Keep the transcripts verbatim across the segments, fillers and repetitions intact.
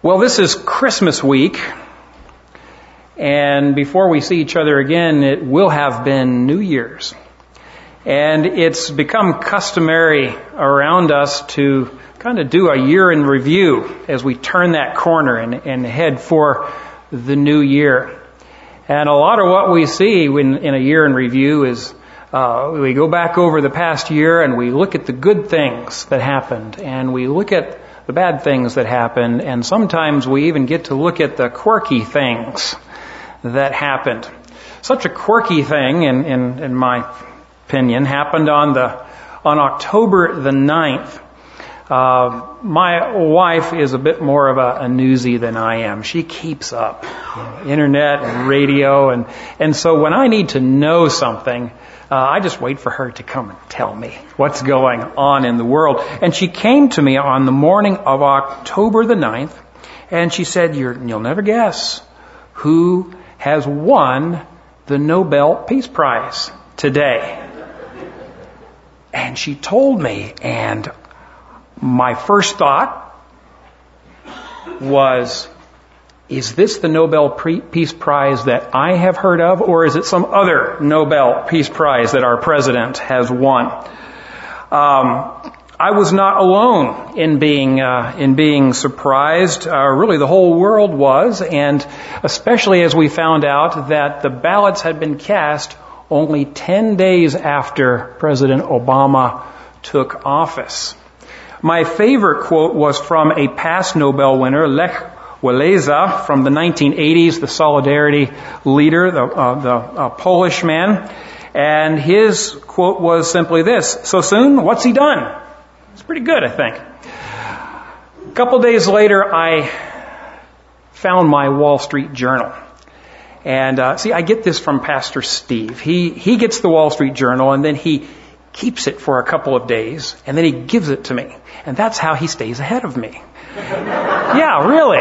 Well, this is Christmas week, and before we see each other again, it will have been New Year's. And it's become customary around us to kind of do a year in review as we turn that corner and, and head for the new year. And a lot of what we see in, in a year in review is uh, we go back over the past year and we look at the good things that happened, and we look at the bad things that happened, and sometimes we even get to look at the quirky things that happened. Such a quirky thing, in, in, in my opinion, happened on the on October the ninth. Uh, my wife is a bit more of a, a newsie than I am. She keeps up, you know, internet and radio, and and so when I need to know something, uh, I just wait for her to come and tell me what's going on in the world. And she came to me on the morning of October the ninth, and she said, You're, "You'll never guess who has won the Nobel Peace Prize today." And she told me, and my first thought was, is this the Nobel Peace Prize that I have heard of, or is it some other Nobel Peace Prize that our president has won? Um, I was not alone in being uh, in being surprised. Uh, really, the whole world was, and especially as we found out that the ballots had been cast only ten days after President Obama took office. My favorite quote was from a past Nobel winner, Lech Walesa, from the nineteen eighties, the Solidarity leader, the, uh, the uh, Polish man. And his quote was simply this: "So soon? What's he done?" It's pretty good, I think. A couple days later, I found my Wall Street Journal. And uh, see, I get this from Pastor Steve. He he gets the Wall Street Journal, and then he keeps it for a couple of days, and then he gives it to me. And that's how he stays ahead of me. Yeah, really.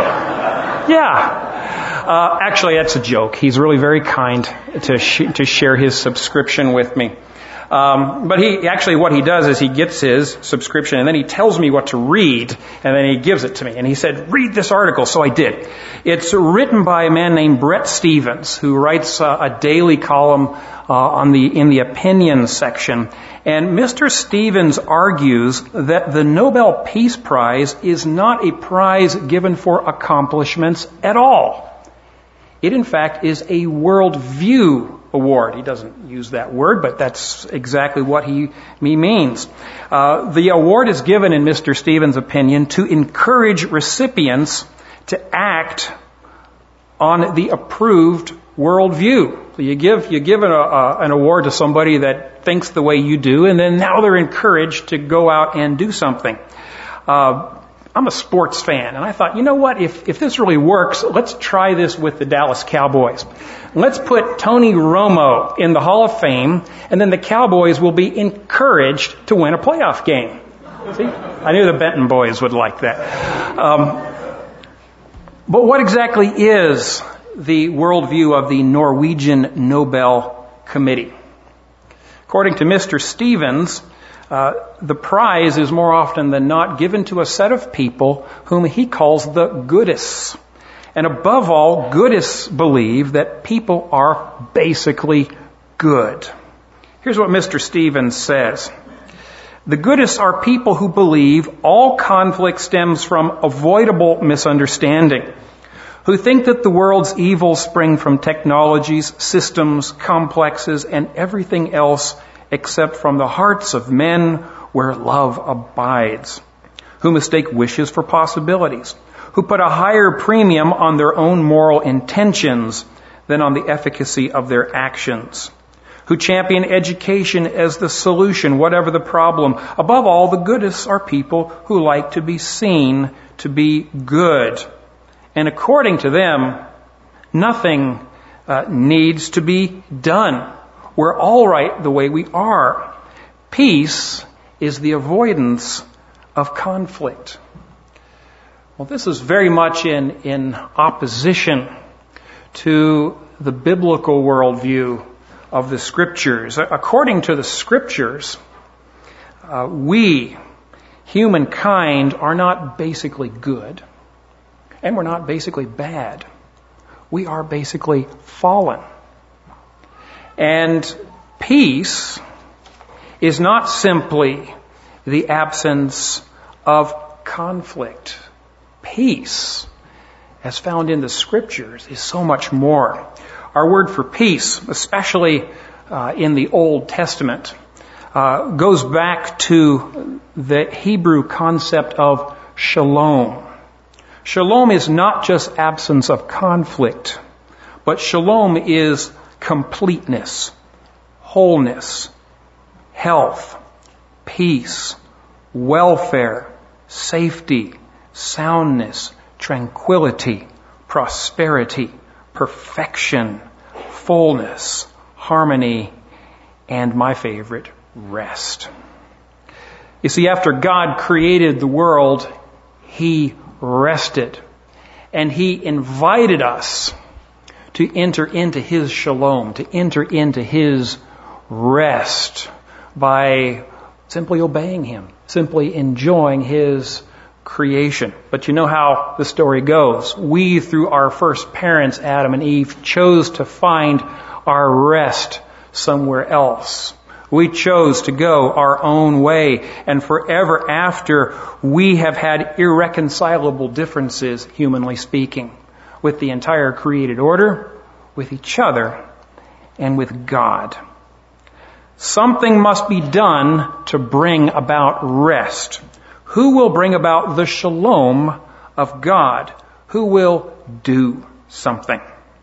Yeah. Uh, actually, that's a joke. He's really very kind to sh- to share his subscription with me. Um, but he actually, what he does is he gets his subscription, and then he tells me what to read, and then he gives it to me. And he said, "Read this article." So I did. It's written by a man named Bret Stephens, who writes uh, a daily column uh, on the in the opinion section. And Mister Stephens argues that the Nobel Peace Prize is not a prize given for accomplishments at all. It, in fact, is a worldview award. He doesn't use that word, but that's exactly what he, he means. Uh, the award is given, in Mister Stephens' opinion, to encourage recipients to act on the approved worldview. So you give you give an, a, an award to somebody that thinks the way you do, and then now they're encouraged to go out and do something. Uh, I'm a sports fan, and I thought, you know what, if, if this really works, let's try this with the Dallas Cowboys. Let's put Tony Romo in the Hall of Fame, and then the Cowboys will be encouraged to win a playoff game. See? I knew the Benton boys would like that. Um, but what exactly is the worldview of the Norwegian Nobel Committee? According to Mister Stephens, Uh, the prize is more often than not given to a set of people whom he calls the goodists. And above all, goodists believe that people are basically good. Here's what Mister Stephens says. The goodists are people who believe all conflict stems from avoidable misunderstanding, who think that the world's evils spring from technologies, systems, complexes, and everything else except from the hearts of men where love abides, who mistake wishes for possibilities, who put a higher premium on their own moral intentions than on the efficacy of their actions, who champion education as the solution, whatever the problem. Above all, the goodists are people who like to be seen to be good. And according to them, nothing uh, needs to be done. We're all right the way we are. Peace is the avoidance of conflict. Well, this is very much in, in opposition to the biblical worldview of the Scriptures. According to the Scriptures, uh, we, humankind, are not basically good. And we're not basically bad. We are basically fallen. And peace is not simply the absence of conflict. Peace, as found in the Scriptures, is so much more. Our word for peace, especially uh, in the Old Testament, uh, goes back to the Hebrew concept of shalom. Shalom is not just absence of conflict, but shalom is completeness, wholeness, health, peace, welfare, safety, soundness, tranquility, prosperity, perfection, fullness, harmony, and my favorite, rest. You see, after God created the world, He rested. And He invited us to enter into His shalom, to enter into His rest by simply obeying Him, simply enjoying His creation. But you know how the story goes. We, through our first parents, Adam and Eve, chose to find our rest somewhere else. We chose to go our own way, and forever after, we have had irreconcilable differences, humanly speaking, with the entire created order, with each other, and with God. Something must be done to bring about rest. Who will bring about the shalom of God? Who will do something?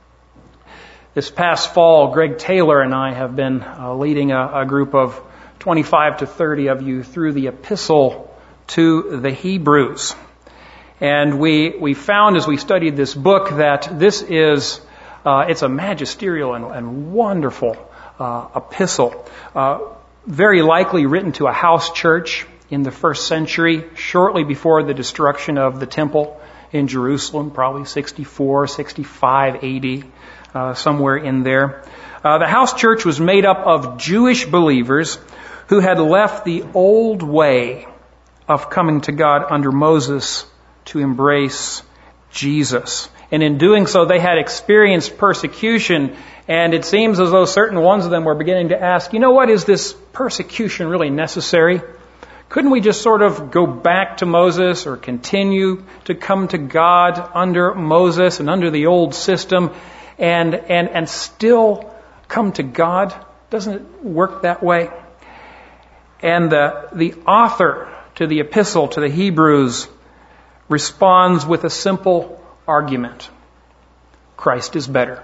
This past fall, Greg Taylor and I have been uh, leading a, a group of twenty-five to thirty of you through the epistle to the Hebrews. And we, we found as we studied this book that this is, uh, it's a magisterial and, and wonderful uh, epistle. Uh, very likely written to a house church in the first century, shortly before the destruction of the temple in Jerusalem, probably sixty-four, sixty-five A D, uh, somewhere in there. Uh, the house church was made up of Jewish believers who had left the old way of coming to God under Moses to embrace Jesus. And in doing so, they had experienced persecution, and it seems as though certain ones of them were beginning to ask, you know what, is this persecution really necessary? Couldn't we just sort of go back to Moses or continue to come to God under Moses and under the old system and and and still come to God? Doesn't it work that way? And the, the author to the epistle to the Hebrews responds with a simple argument. Christ is better.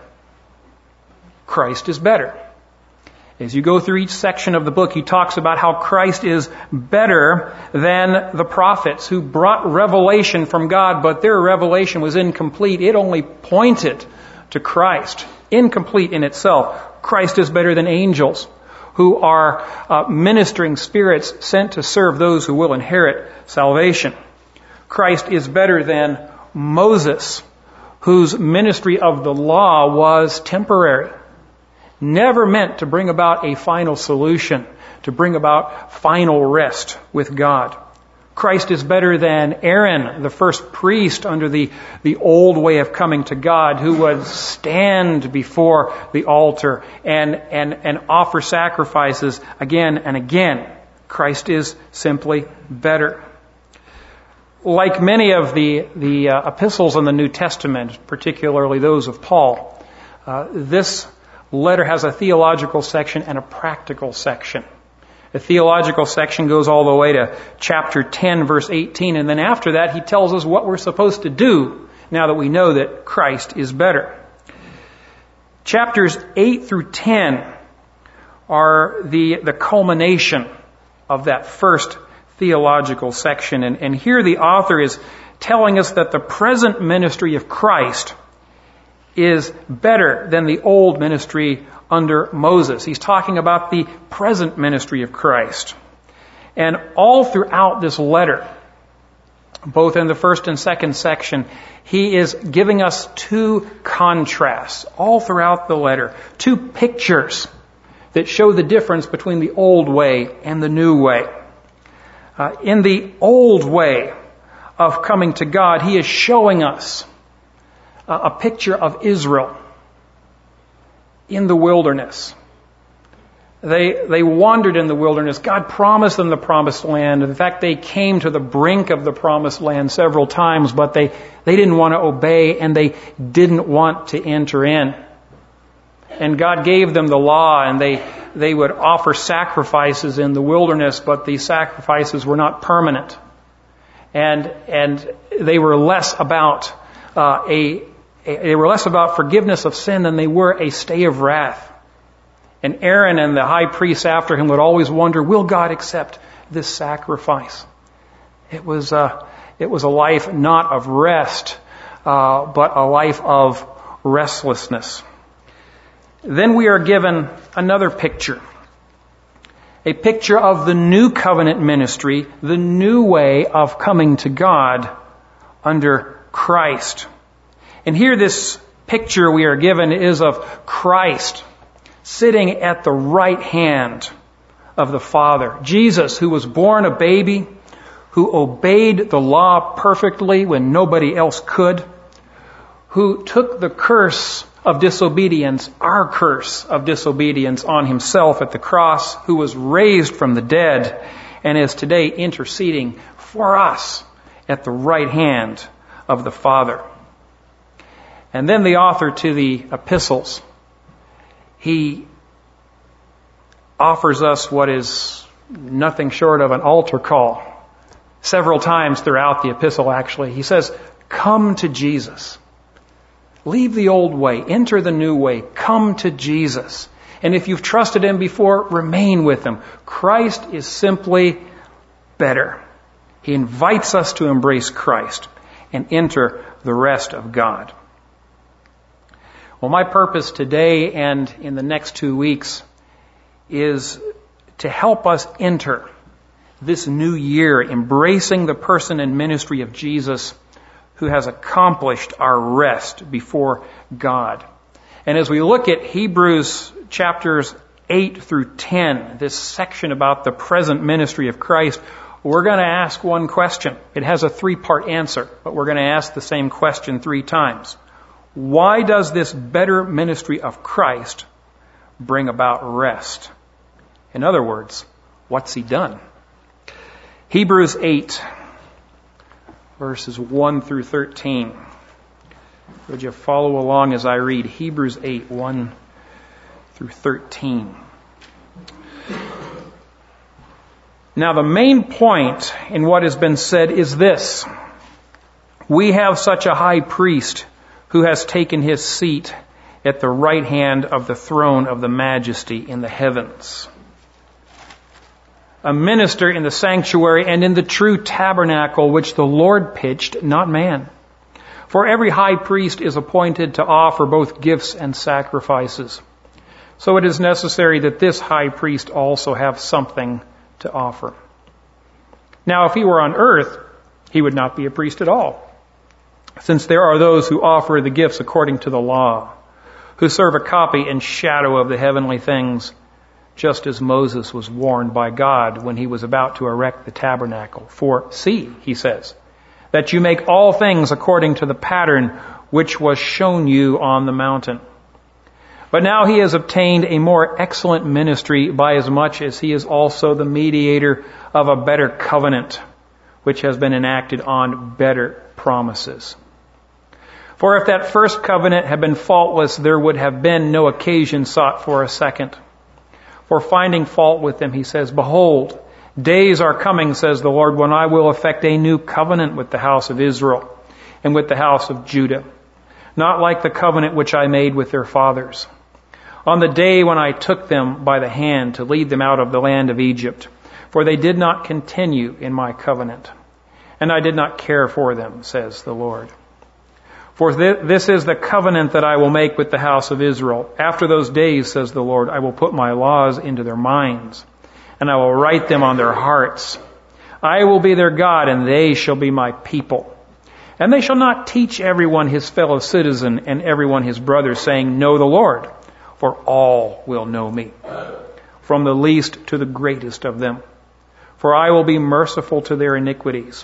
Christ is better. As you go through each section of the book, he talks about how Christ is better than the prophets who brought revelation from God, but their revelation was incomplete. It only pointed to Christ, incomplete in itself. Christ is better than angels who are uh, ministering spirits sent to serve those who will inherit salvation. Christ is better than Moses, whose ministry of the law was temporary, never meant to bring about a final solution, to bring about final rest with God. Christ is better than Aaron, the first priest under the, the old way of coming to God, who would stand before the altar and, and, and offer sacrifices again and again. Christ is simply better. Like many of the, the uh, epistles in the New Testament, particularly those of Paul, uh, this letter has a theological section and a practical section. The theological section goes all the way to chapter ten, verse eighteen, and then after that he tells us what we're supposed to do now that we know that Christ is better. Chapters eight through ten are the, the culmination of that first theological section, and, and here the author is telling us that the present ministry of Christ is better than the old ministry under Moses. He's talking about the present ministry of Christ. And all throughout this letter, both in the first and second section, he is giving us two contrasts all throughout the letter, two pictures that show the difference between the old way and the new way. Uh, in the old way, of coming to God, He is showing us a picture of Israel in the wilderness. They, they wandered in the wilderness. God promised them the promised land. In fact, they came to the brink of the promised land several times, but they, they didn't want to obey and they didn't want to enter in. And God gave them the law, and they, they would offer sacrifices in the wilderness, but these sacrifices were not permanent. And, and they were less about, uh, a, a, they were less about forgiveness of sin than they were a stay of wrath. And Aaron and the high priests after him would always wonder, will God accept this sacrifice? It was a, it was a life not of rest, uh, but a life of restlessness. Then we are given another picture. A picture of the new covenant ministry, the new way of coming to God under Christ. And here this picture we are given is of Christ sitting at the right hand of the Father. Jesus, who was born a baby, who obeyed the law perfectly when nobody else could, who took the curse of disobedience, our curse of disobedience, on Himself at the cross, who was raised from the dead and is today interceding for us at the right hand of the Father. And then the author to the epistles, he offers us what is nothing short of an altar call. Several times throughout the epistle, actually, he says, come to Jesus. Leave the old way. Enter the new way. Come to Jesus. And if you've trusted Him before, remain with Him. Christ is simply better. He invites us to embrace Christ and enter the rest of God. Well, my purpose today and in the next two weeks is to help us enter this new year embracing the person and ministry of Jesus, who has accomplished our rest before God. And as we look at Hebrews chapters eight through ten, this section about the present ministry of Christ, we're going to ask one question. It has a three-part answer, but we're going to ask the same question three times. Why does this better ministry of Christ bring about rest? In other words, what's He done? Hebrews eight, verses one through thirteen. Would you follow along as I read Hebrews eight, one through thirteen? Now, the main point in what has been said is this. We have such a high priest who has taken His seat at the right hand of the throne of the majesty in the heavens. A minister in the sanctuary and in the true tabernacle which the Lord pitched, not man. For every high priest is appointed to offer both gifts and sacrifices. So it is necessary that this high priest also have something to offer. Now, if he were on earth, he would not be a priest at all, since there are those who offer the gifts according to the law, who serve a copy and shadow of the heavenly things, just as Moses was warned by God when he was about to erect the tabernacle. For see, he says, that you make all things according to the pattern which was shown you on the mountain. But now he has obtained a more excellent ministry, by as much as he is also the mediator of a better covenant, which has been enacted on better promises. For if that first covenant had been faultless, there would have been no occasion sought for a second. For finding fault with them, he says, behold, days are coming, says the Lord, when I will effect a new covenant with the house of Israel and with the house of Judah, not like the covenant which I made with their fathers, on the day when I took them by the hand to lead them out of the land of Egypt. For they did not continue in my covenant, and I did not care for them, says the Lord. For th- this is the covenant that I will make with the house of Israel. After those days, says the Lord, I will put my laws into their minds, and I will write them on their hearts. I will be their God, and they shall be my people. And they shall not teach everyone his fellow citizen and everyone his brother, saying, know the Lord, for all will know me, from the least to the greatest of them. For I will be merciful to their iniquities,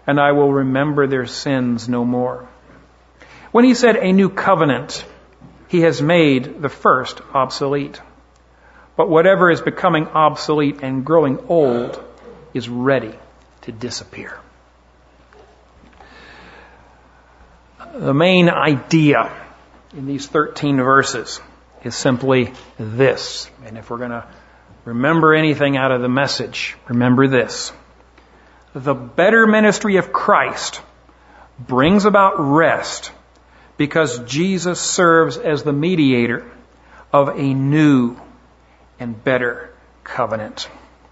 and I will remember their sins no more. When he said a new covenant, he has made the first obsolete. But whatever is becoming obsolete and growing old is ready to disappear. The main idea in these thirteen verses is simply this. And if we're going to remember anything out of the message, remember this. The better ministry of Christ brings about rest because Jesus serves as the mediator of a new and better covenant.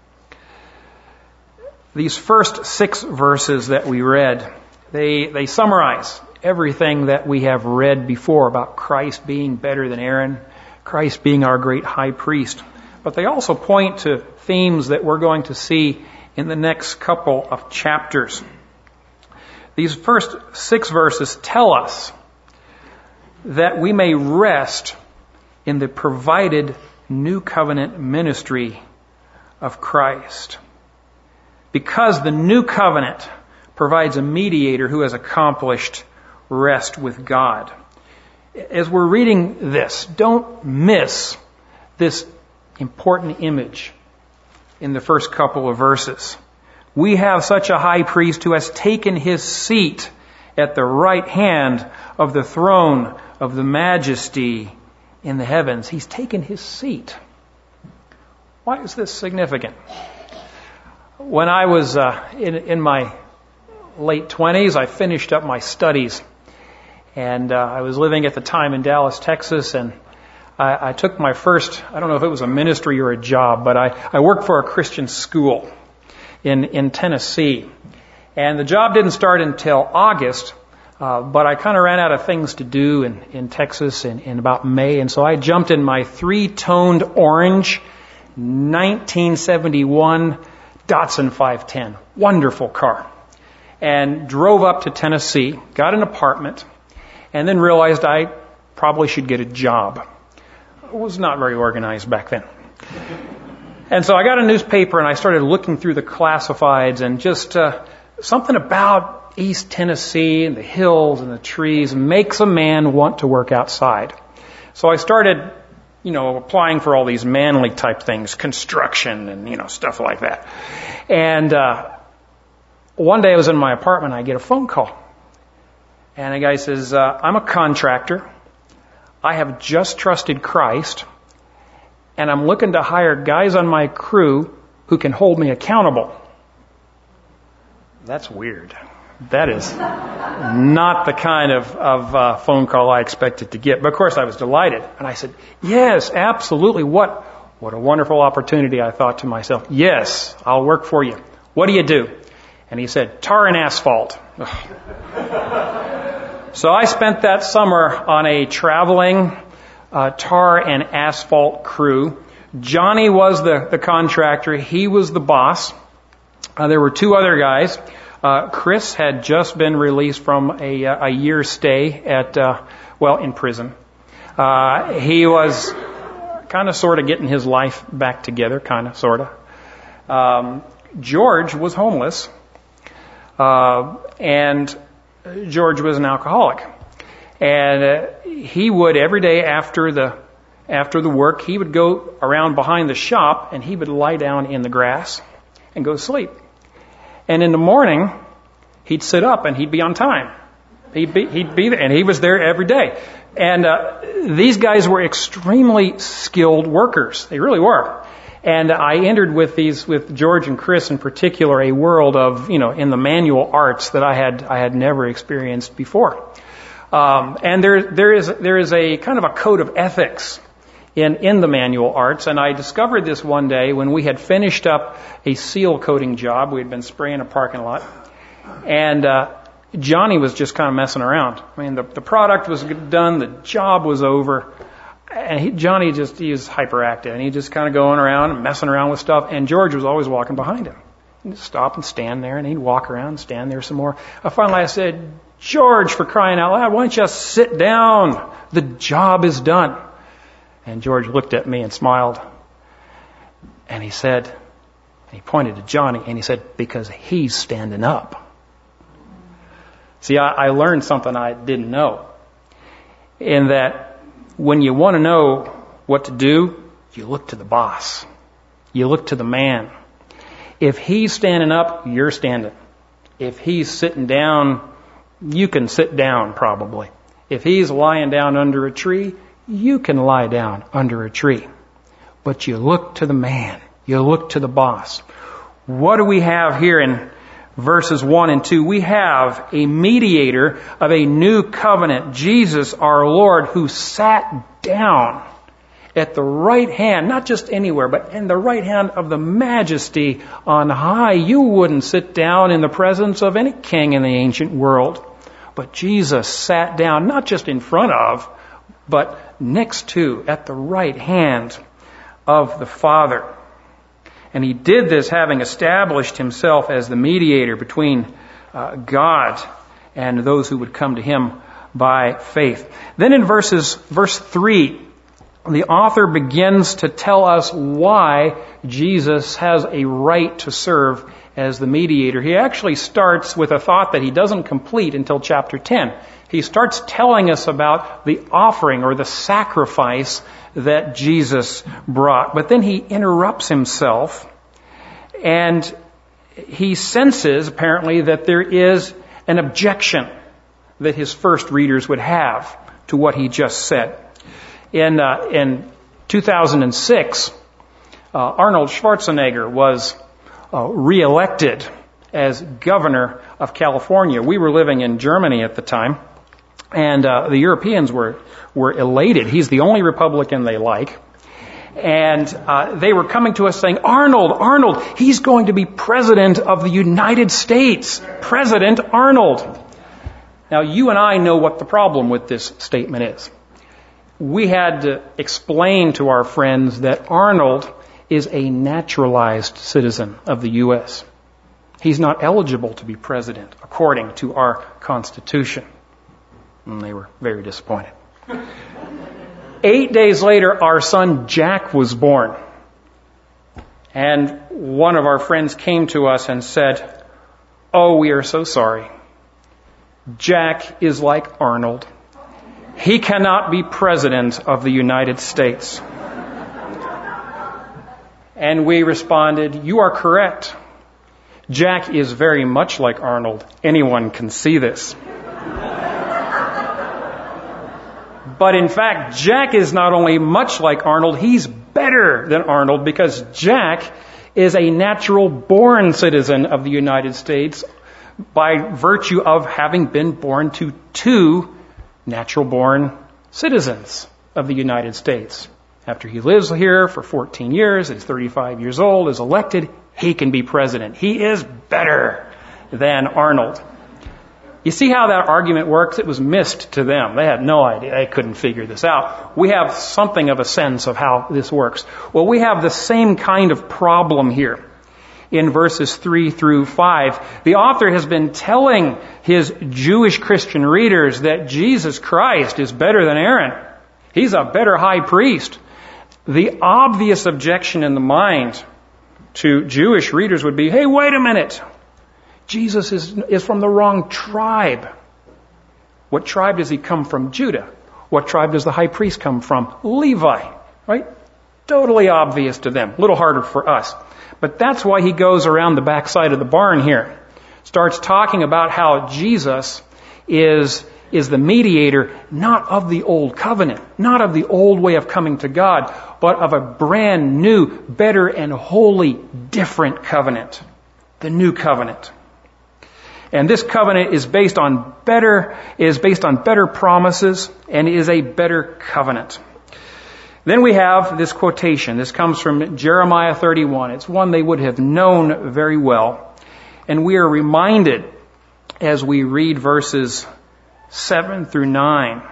These first six verses that we read, they, they summarize everything that we have read before about Christ being better than Aaron, Christ being our great high priest. But they also point to themes that we're going to see in the next couple of chapters. These first six verses tell us that we may rest in the provided new covenant ministry of Christ. Because the new covenant provides a mediator who has accomplished rest with God. As we're reading this, don't miss this important image in the first couple of verses. We have such a high priest who has taken his seat at the right hand of the throne of the majesty in the heavens. He's taken his seat. Why is this significant? When I was uh, in, in my late twenties, I finished up my studies. And uh, I was living at the time in Dallas, Texas, and I, I took my first, I don't know if it was a ministry or a job, but I, I worked for a Christian school in, in Tennessee. And the job didn't start until August, uh, but I kind of ran out of things to do in, in Texas in, in about May, and so I jumped in my three-toned orange nineteen seventy-one Datsun five ten. Wonderful car. And drove up to Tennessee, got an apartment, and then realized I probably should get a job. I was not very organized back then. And so I got a newspaper and I started looking through the classifieds, and just uh, something about East Tennessee and the hills and the trees makes a man want to work outside. So I started, you know, applying for all these manly type things, construction and, you know, stuff like that. And uh, one day I was in my apartment, I get a phone call. And a guy says, uh, I'm a contractor. I have just trusted Christ. And I'm looking to hire guys on my crew who can hold me accountable. That's weird. That is not the kind of, of uh, phone call I expected to get. But of course I was delighted. And I said, yes, absolutely. What, what a wonderful opportunity, I thought to myself. Yes, I'll work for you. What do you do? And he said, tar and asphalt. So I spent that summer on a traveling uh, tar and asphalt crew. Johnny was the, the contractor. He was the boss. Uh, there were two other guys. Uh, Chris had just been released from a, a year stay at, uh, well, in prison. Uh, he was kind of sort of getting his life back together, kind of, sort of. Um, George was homeless. Uh, and George was an alcoholic. And uh, he would, every day after the after the work, he would go around behind the shop and he would lie down in the grass and go to sleep. And in the morning, he'd sit up and he'd be on time. He'd be, he'd be there, and he was there every day. And uh, these guys were extremely skilled workers. They really were. And I entered with these, with George and Chris in particular, a world of, you know, in the manual arts that I had, I had never experienced before. Um, and there, there is, there is a kind of a code of ethics in, in the manual arts. And I discovered this one day when we had finished up a seal coating job. We had been spraying a parking lot. And, uh, Johnny was just kind of messing around. I mean, the, the product was done, the job was over. And he, Johnny just, he was hyperactive, and he just kind of going around and messing around with stuff. And George was always walking behind him. He'd stop and stand there, and he'd walk around and stand there some more. Uh, finally, I said, George, for crying out loud, why don't you just sit down? The job is done. And George looked at me and smiled. And he said, and he pointed to Johnny, and he said, because he's standing up. See, I, I learned something I didn't know. In that when you want to know what to do, you look to the boss. You look to the man. If he's standing up, you're standing. If he's sitting down, you can sit down probably. If he's lying down under a tree, you can lie down under a tree. But you look to the man. You look to the boss. What do we have here in verses one and two? We have a mediator of a new covenant, Jesus our Lord, who sat down at the right hand, not just anywhere, but in the right hand of the majesty on high. You wouldn't sit down in the presence of any king in the ancient world. But Jesus sat down, not just in front of, but next to, at the right hand of the Father. And he did this having established himself as the mediator between uh, God and those who would come to him by faith. Then in verses, verse three, the author begins to tell us why Jesus has a right to serve as the mediator. He actually starts with a thought that he doesn't complete until chapter ten. He starts telling us about the offering or the sacrifice that Jesus brought. But then he interrupts himself, and he senses, apparently, that there is an objection that his first readers would have to what he just said. In uh, in two thousand six, uh, Arnold Schwarzenegger was uh, reelected as governor of California. We were living in Germany at the time, and uh, the Europeans were were elated. He's the only Republican they like. And uh, they were coming to us saying, Arnold, Arnold, he's going to be president of the United States. President Arnold. Now, you and I know what the problem with this statement is. We had to explain to our friends that Arnold is a naturalized citizen of the U S. He's not eligible to be president according to our Constitution. And they were very disappointed. Eight days later, our son Jack was born. And one of our friends came to us and said, "Oh, we are so sorry. Jack is like Arnold. He cannot be president of the United States." And we responded, "You are correct. Jack is very much like Arnold. Anyone can see this." But in fact, Jack is not only much like Arnold, he's better than Arnold, because Jack is a natural-born citizen of the United States by virtue of having been born to two natural-born citizens of the United States. After he lives here for fourteen years, is thirty-five years old, is elected, he can be president. He is better than Arnold. You see how that argument works? It was missed to them. They had no idea. They couldn't figure this out. We have something of a sense of how this works. Well, we have the same kind of problem here in verses three through five. The author has been telling his Jewish Christian readers that Jesus Christ is better than Aaron. He's a better high priest. The obvious objection in the mind to Jewish readers would be, hey, wait a minute. Jesus is, is from the wrong tribe. What tribe does he come from? Judah. What tribe does the high priest come from? Levi. Right? Totally obvious to them. A little harder for us. But that's why he goes around the backside of the barn here. Starts talking about how Jesus is, is the mediator, not of the old covenant, not of the old way of coming to God, but of a brand new, better and wholly different covenant. The new covenant. And this covenant is based on better, is based on better promises and is a better covenant. Then we have this quotation. This comes from Jeremiah thirty-one. It's one they would have known very well. And we are reminded as we read verses seven through nine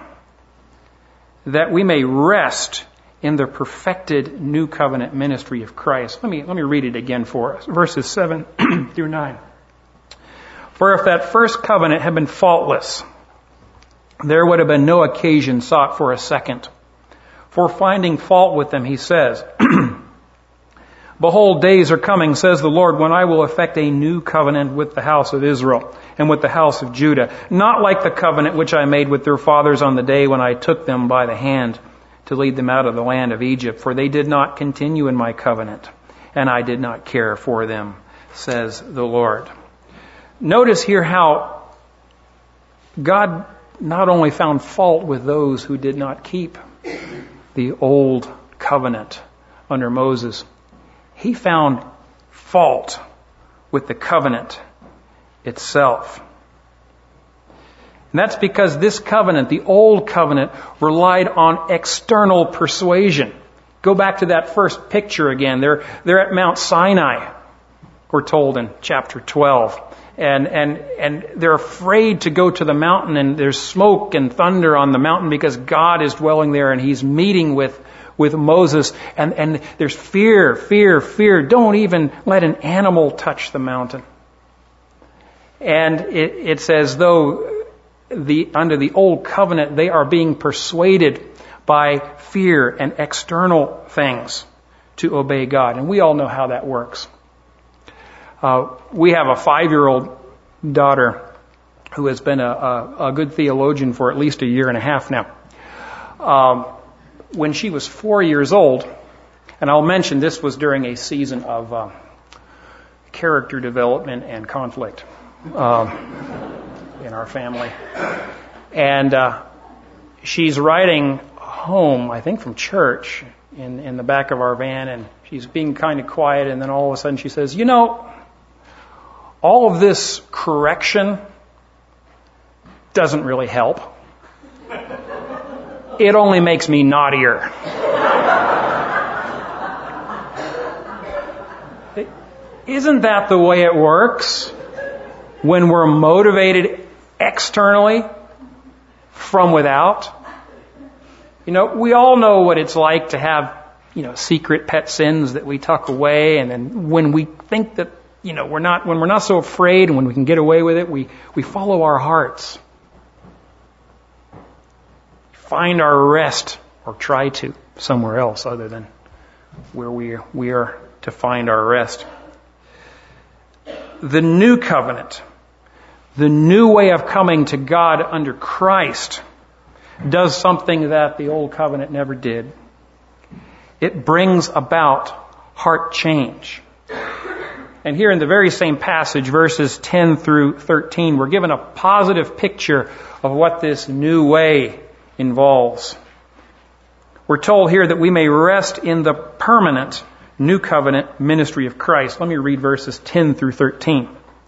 that we may rest in the perfected new covenant ministry of Christ. Let me, let me read it again for us. Verses seven through nine. For if that first covenant had been faultless, there would have been no occasion sought for a second. For finding fault with them, he says, Behold, days are coming, says the Lord, when I will effect a new covenant with the house of Israel and with the house of Judah, not like the covenant which I made with their fathers on the day when I took them by the hand to lead them out of the land of Egypt, for they did not continue in my covenant, and I did not care for them, says the Lord. Notice here how God not only found fault with those who did not keep the old covenant under Moses, He found fault with the covenant itself. And that's because this covenant, the old covenant, relied on external persuasion. Go back to that first picture again. They're, they're at Mount Sinai, we're told in chapter twelve. And, and, and they're afraid to go to the mountain, and there's smoke and thunder on the mountain because God is dwelling there and He's meeting with, with Moses. And, and there's fear, fear, fear. Don't even let an animal touch the mountain. And it, it's as though the, under the old covenant, they are being persuaded by fear and external things to obey God. And we all know how that works. Uh, we have a five-year-old daughter who has been a, a, a good theologian for at least a year and a half now. Um, when she was four years old, and I'll mention this was during a season of uh, character development and conflict um, in our family. And uh, she's riding home, I think from church, in, in the back of our van, and she's being kind of quiet, and then all of a sudden she says, you know, all of this correction doesn't really help. It only makes me naughtier. Isn't that the way it works when we're motivated externally from without? You know, we all know what it's like to have, you know, secret pet sins that we tuck away, and then when we think that You know, we're not, when we're not so afraid and when we can get away with it, we, we follow our hearts. Find our rest, or try to, somewhere else other than where we are, we are to find our rest. The new covenant, the new way of coming to God under Christ, does something that the old covenant never did. It brings about heart change. And here in the very same passage, verses ten through thirteen, we're given a positive picture of what this new way involves. We're told here that we may rest in the permanent new covenant ministry of Christ. Let me read verses ten through thirteen.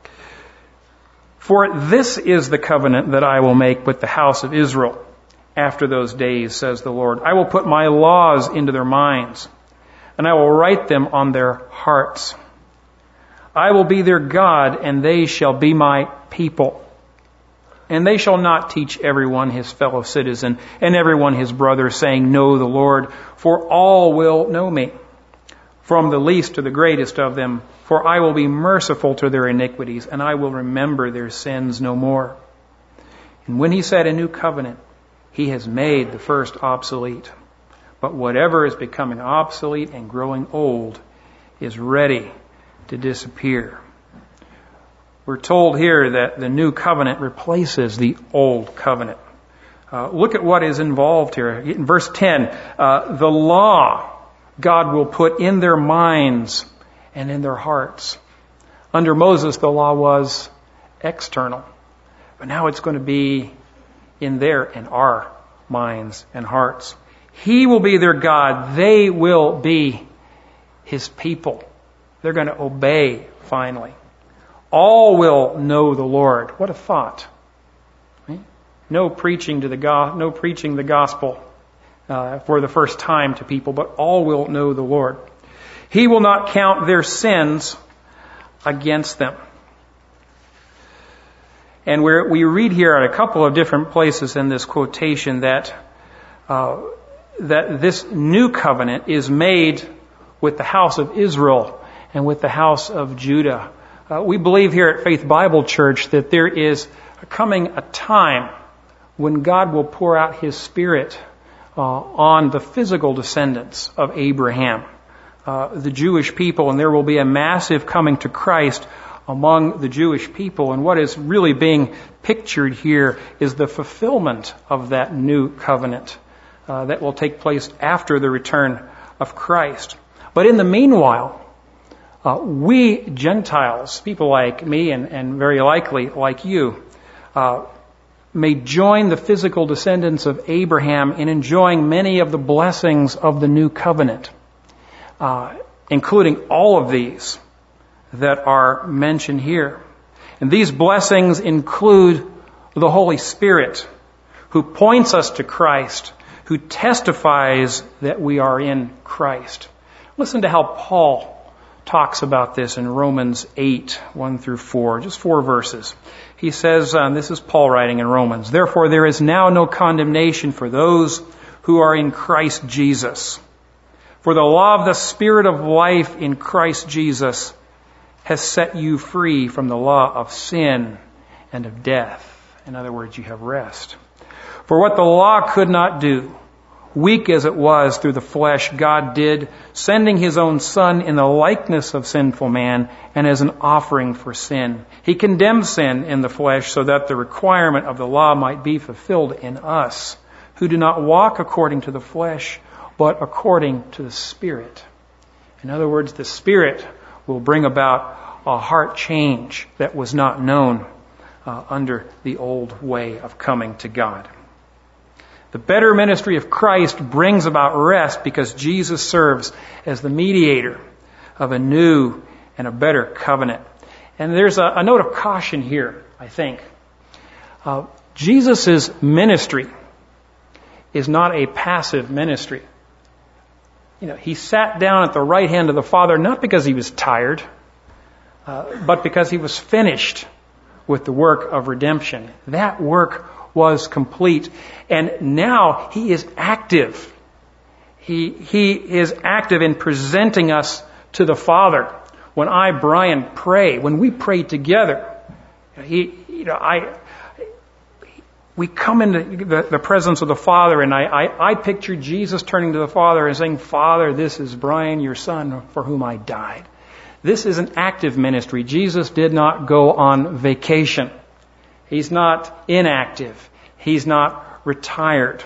For this is the covenant that I will make with the house of Israel after those days, says the Lord. I will put my laws into their minds, and I will write them on their hearts. I will be their God, and they shall be my people. And they shall not teach everyone his fellow citizen and everyone his brother, saying, Know the Lord, for all will know me, from the least to the greatest of them. For I will be merciful to their iniquities, and I will remember their sins no more. And when he said a new covenant, he has made the first obsolete. But whatever is becoming obsolete and growing old is ready to disappear. We're told here that the new covenant replaces the old covenant. Uh, look at what is involved here. In verse ten, uh, the law God will put in their minds and in their hearts. Under Moses, the law was external. But now it's going to be in their and our minds and hearts. He will be their God. They will be His people. They're going to obey finally. All will know the Lord. What a thought. Right? No preaching to the go- no preaching the gospel uh, for the first time to people, but all will know the Lord. He will not count their sins against them. And we're, we read here at a couple of different places in this quotation that uh, that this new covenant is made with the house of Israel and with the house of Judah. Uh, we believe here at Faith Bible Church that there is coming a time when God will pour out His Spirit uh, on the physical descendants of Abraham. uh, the Jewish people, and there will be a massive coming to Christ among the Jewish people. And what is really being pictured here is the fulfillment of that new covenant uh, that will take place after the return of Christ. But in the meanwhile, uh, we Gentiles, people like me and, and very likely like you, uh, may join the physical descendants of Abraham in enjoying many of the blessings of the new covenant, uh, including all of these that are mentioned here. And these blessings include the Holy Spirit, who points us to Christ, who testifies that we are in Christ. Listen to how Paul talks about this in Romans eight, one through four, just four verses. He says, and this is Paul writing in Romans, "Therefore there is now no condemnation for those who are in Christ Jesus. For the law of the Spirit of life in Christ Jesus has set you free from the law of sin and of death." In other words, you have rest. "For what the law could not do, weak as it was through the flesh, God did, sending His own Son in the likeness of sinful man and as an offering for sin. He condemned sin in the flesh so that the requirement of the law might be fulfilled in us, who do not walk according to the flesh, but according to the Spirit." In other words, the Spirit will bring about a heart change that was not known uh, under the old way of coming to God. The better ministry of Christ brings about rest because Jesus serves as the mediator of a new and a better covenant. And there's a, a note of caution here, I think. Uh, Jesus' ministry is not a passive ministry. You know, He sat down at the right hand of the Father not because He was tired, uh, but because He was finished with the work of redemption. That work was complete. And now He is active. He, he is active in presenting us to the Father. When I, Brian, pray, when we pray together, he, you know, I, we come into the, the presence of the Father, and I, I, I picture Jesus turning to the Father and saying, "Father, this is Brian, your son, for whom I died." This is an active ministry. Jesus did not go on vacation. He's not inactive. He's not retired.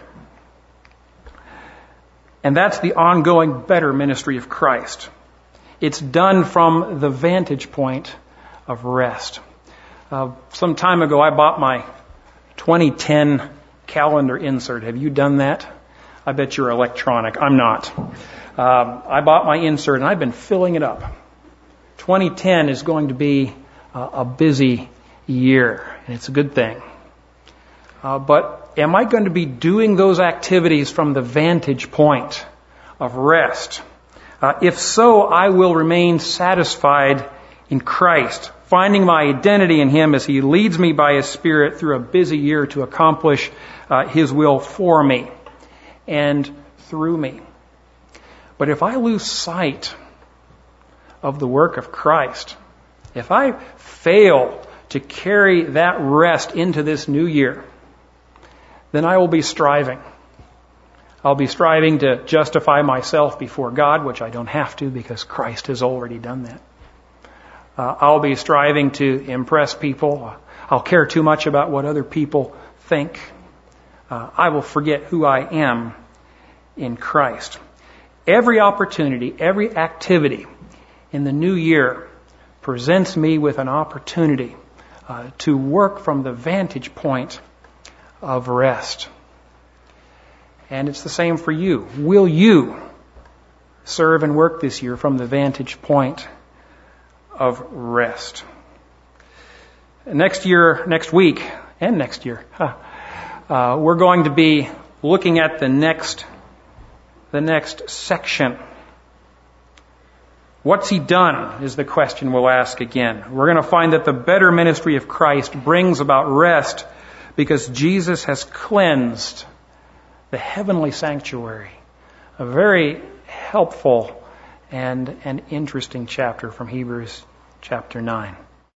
And that's the ongoing better ministry of Christ. It's done from the vantage point of rest. Uh, some time ago, I bought my twenty ten calendar insert. Have you done that? I bet you're electronic. I'm not. Um, I bought my insert, and I've been filling it up. twenty ten is going to be uh, a busy year, and it's a good thing. Uh, but am I going to be doing those activities from the vantage point of rest? Uh, if so, I will remain satisfied in Christ, finding my identity in Him as He leads me by His Spirit through a busy year to accomplish uh, His will for me and through me. But if I lose sight of the work of Christ, if I fail to carry that rest into this new year, then I will be striving. I'll be striving to justify myself before God, which I don't have to because Christ has already done that. Uh, I'll be striving to impress people. I'll care too much about what other people think. Uh, I will forget who I am in Christ. Every opportunity, every activity in the new year presents me with an opportunity uh, to work from the vantage point of rest. And it's the same for you. Will you serve and work this year from the vantage point of rest? Next year, next week, and next year, huh, uh, we're going to be looking at the next, the next section. What's He done is the question we'll ask again. We're going to find that the better ministry of Christ brings about rest because Jesus has cleansed the heavenly sanctuary. A very helpful and an interesting chapter from Hebrews chapter nine.